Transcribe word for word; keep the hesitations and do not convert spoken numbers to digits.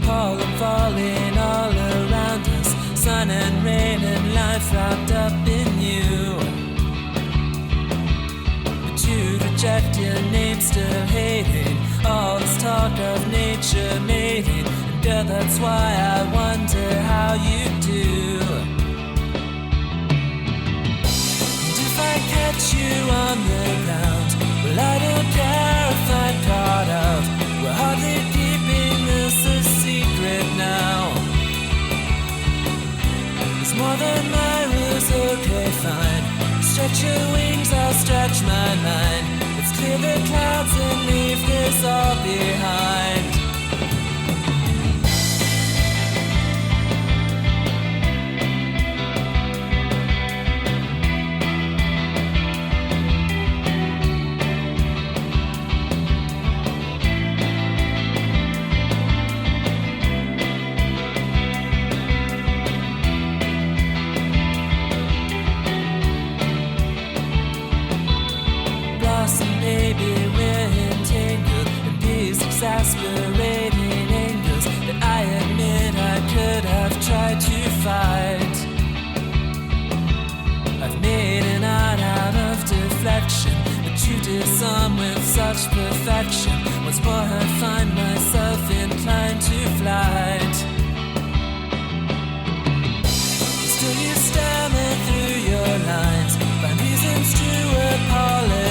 pollen falling all around us, sun and rain and life wrapped up in you. But you'd reject your name, still hating all this talk of nature mating. And girl, that's why I wonder how you do. And if I catch you on the ground, well, I don't care if I'm caught out. We're hardly keeping this a secret now. It's more than my rules, okay, fine. Stretch your wings, I'll stretch my line. Let's clear the clouds and leave this all behind. Baby, we're entangled in these exasperating angles that I admit I could have tried to fight. I've made an art out of deflection, but you did some with such perfection. Once more I find myself inclined to flight. Still you stammer through your lines, find reasons to apologize.